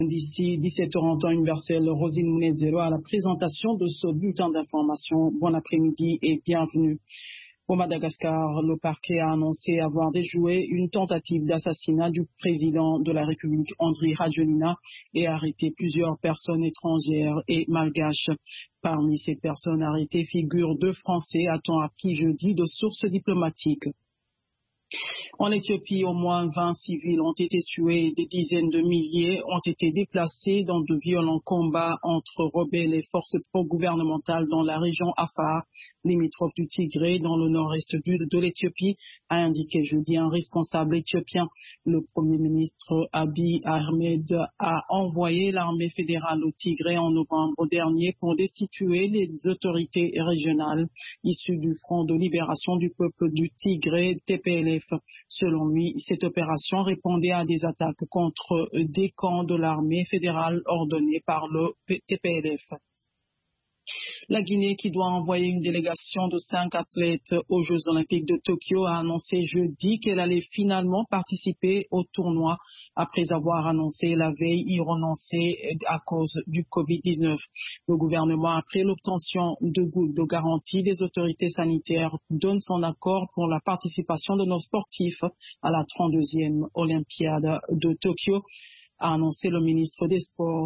D'ici 17h en temps universel, Rosine Mounedzelo à la présentation de ce bulletin d'information. Bon après-midi et bienvenue. Au Madagascar, le parquet a annoncé avoir déjoué une tentative d'assassinat du président de la République, Andry Rajoelina, et arrêté plusieurs personnes étrangères et malgaches. Parmi ces personnes arrêtées figurent 2 Français, a-t-on appris jeudi de sources diplomatiques. En Éthiopie, au moins 20 civils ont été tués et des dizaines de milliers ont été déplacés dans de violents combats entre rebelles et forces pro-gouvernementales dans la région Afar, limitrophe du Tigré, dans le nord-est de l'Éthiopie, a indiqué jeudi un responsable éthiopien. Le Premier ministre Abiy Ahmed a envoyé l'armée fédérale au Tigré en novembre dernier pour destituer les autorités régionales issues du Front de libération du peuple du Tigré, TPLF. Selon lui, cette opération répondait à des attaques contre des camps de l'armée fédérale ordonnées par le TPLF. La Guinée, qui doit envoyer une délégation de 5 athlètes aux Jeux Olympiques de Tokyo, a annoncé jeudi qu'elle allait finalement participer au tournoi après avoir annoncé la veille y renoncer à cause du Covid-19. Le gouvernement, après l'obtention de garanties des autorités sanitaires, donne son accord pour la participation de nos sportifs à la 32e Olympiade de Tokyo, a annoncé le ministre des Sports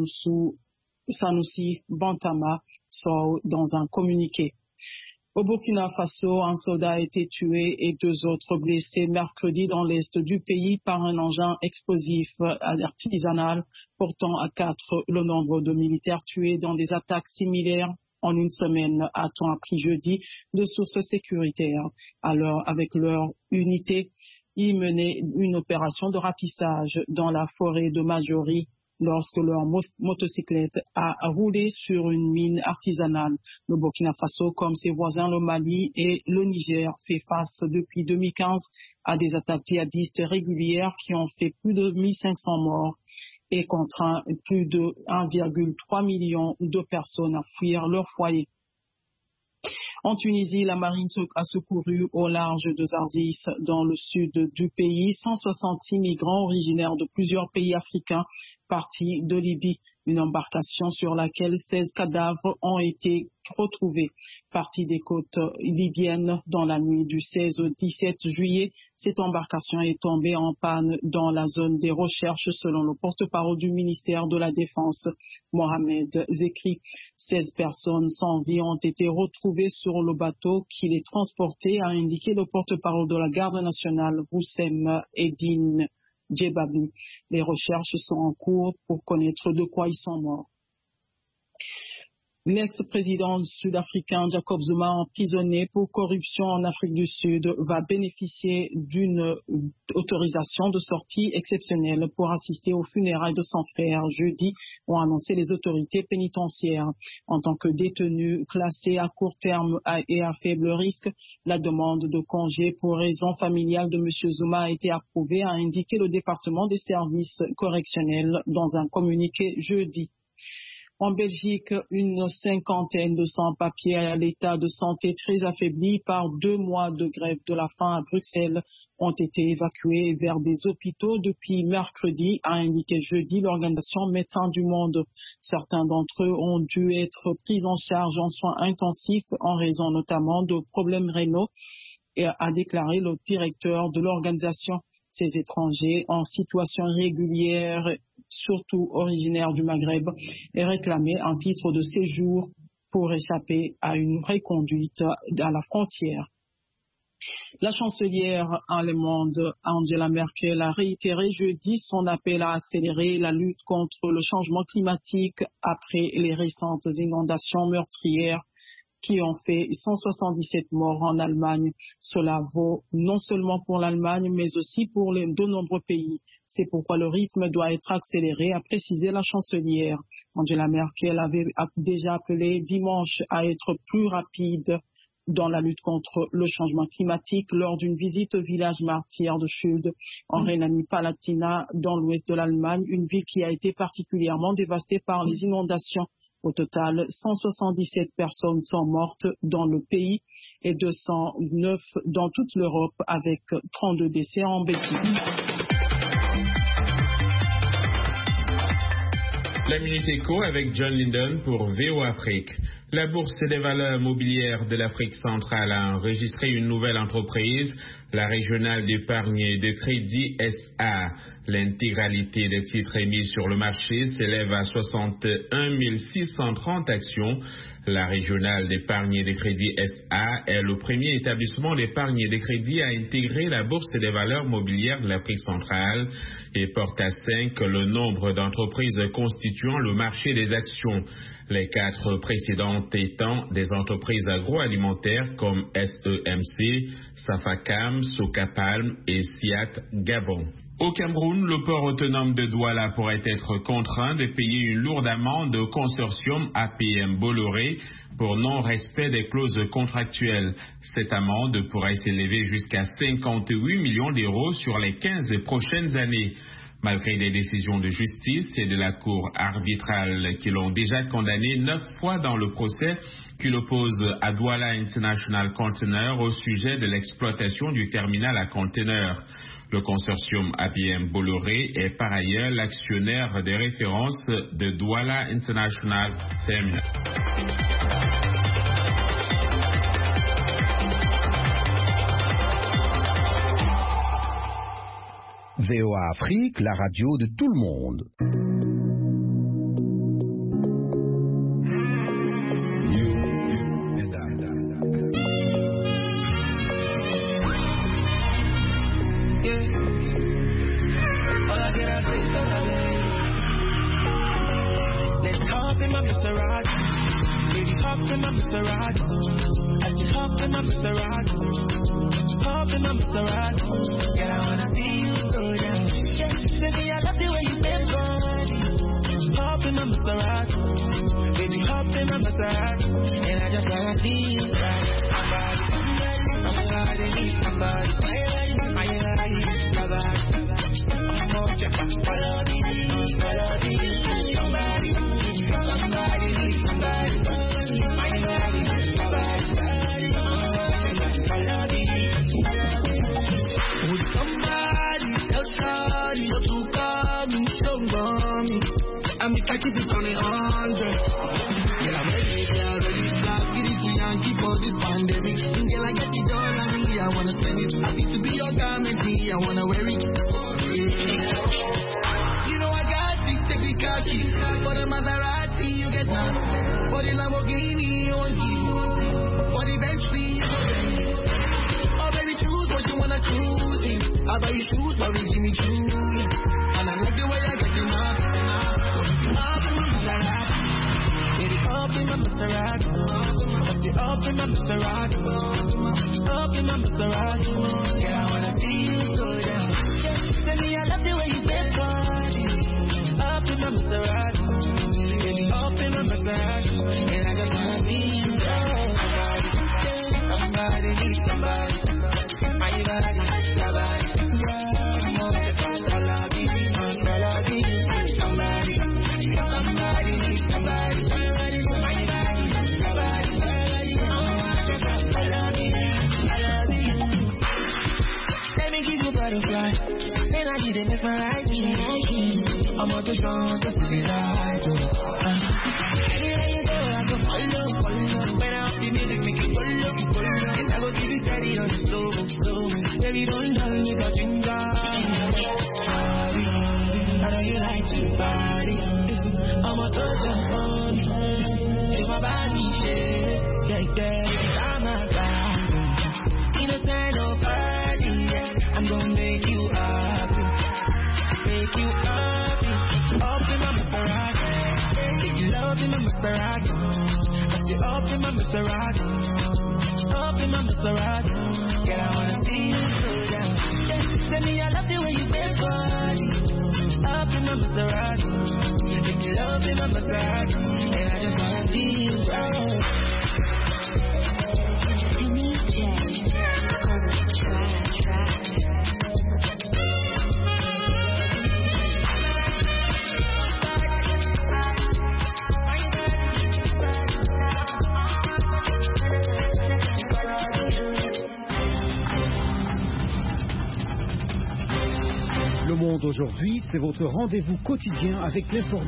Sanusi Bantama dans un communiqué. Au Burkina Faso, un soldat a été tué et 2 autres blessés mercredi dans l'est du pays par un engin explosif artisanal, portant à 4 le nombre de militaires tués dans des attaques similaires en une semaine, a-t-on appris jeudi de sources sécuritaires. Alors, avec leur unité, ils menaient une opération de ratissage dans la forêt de Majori lorsque leur motocyclette a roulé sur une mine artisanale. Le Burkina Faso, comme ses voisins le Mali et le Niger, fait face depuis 2015 à des attaques djihadistes régulières qui ont fait plus de 1500 morts et contraint plus de 1,3 million de personnes à fuir leur foyer. En Tunisie, la marine a secouru au large de Zarzis, dans le sud du pays, 166 migrants originaires de plusieurs pays africains partis de Libye. Une embarcation sur laquelle 16 cadavres ont été retrouvés. Partie des côtes libyennes dans la nuit du 16 au 17 juillet, cette embarcation est tombée en panne dans la zone des recherches selon le porte-parole du ministère de la Défense, Mohamed Zekri. 16 personnes sans vie ont été retrouvées sur le bateau qui les transportait, a indiqué le porte-parole de la garde nationale, Roussem Eddine Djebabi. Les recherches sont en cours pour connaître de quoi ils sont morts. L'ex-président sud-africain Jacob Zuma, emprisonné pour corruption en Afrique du Sud, va bénéficier d'une autorisation de sortie exceptionnelle pour assister aux funérailles de son frère jeudi, ont annoncé les autorités pénitentiaires. En tant que détenu classé à court terme et à faible risque, la demande de congé pour raison familiale de M. Zuma a été approuvée, a indiqué le département des services correctionnels dans un communiqué jeudi. En Belgique, une 50aine de sans-papiers à l'état de santé très affaibli par 2 mois de grève de la faim à Bruxelles ont été évacués vers des hôpitaux depuis mercredi, a indiqué jeudi l'organisation Médecins du Monde. Certains d'entre eux ont dû être pris en charge en soins intensifs en raison notamment de problèmes rénaux, a déclaré le directeur de l'organisation. Ces étrangers en situation irrégulière, surtout originaires du Maghreb, et réclamaient un titre de séjour pour échapper à une reconduite à la frontière. La chancelière allemande Angela Merkel a réitéré jeudi son appel à accélérer la lutte contre le changement climatique après les récentes inondations meurtrières qui ont fait 177 morts en Allemagne. Cela vaut non seulement pour l'Allemagne, mais aussi pour de nombreux pays. C'est pourquoi le rythme doit être accéléré, a précisé la chancelière. Angela Merkel avait déjà appelé dimanche à être plus rapide dans la lutte contre le changement climatique lors d'une visite au village martyr de Schuld, en Rhénanie-Palatinat, dans l'ouest de l'Allemagne, une ville qui a été particulièrement dévastée par les inondations. Au total, 177 personnes sont mortes dans le pays et 209 dans toute l'Europe, avec 32 décès en Belgique. La Minute Éco avec John Linden pour VOA Afrique. La Bourse des valeurs mobilières de l'Afrique centrale a enregistré une nouvelle entreprise, la régionale d'épargne et de crédit SA. L'intégralité des titres émis sur le marché s'élève à 61 630 actions. La régionale d'épargne et de crédit SA est le premier établissement d'épargne et de crédit à intégrer la Bourse des valeurs mobilières de l'Afrique centrale et porte à 5 le nombre d'entreprises constituant le marché des actions. Les 4 précédentes étant des entreprises agroalimentaires comme SEMC, Safacam, Socapalm et Siat Gabon. Au Cameroun, le port autonome de Douala pourrait être contraint de payer une lourde amende au consortium APM Bolloré pour non-respect des clauses contractuelles. Cette amende pourrait s'élever jusqu'à 58 millions d'euros sur les 15 prochaines années. Malgré des décisions de justice et de la Cour arbitrale qui l'ont déjà condamné 9 fois dans le procès qui l'oppose à Douala International Container au sujet de l'exploitation du terminal à conteneurs. Le consortium APM Bolloré est par ailleurs l'actionnaire de référence de Douala International Terminal. VOA Afrique, la radio de tout le monde. Le Monde aujourd'hui, c'est votre rendez-vous quotidien avec l'information.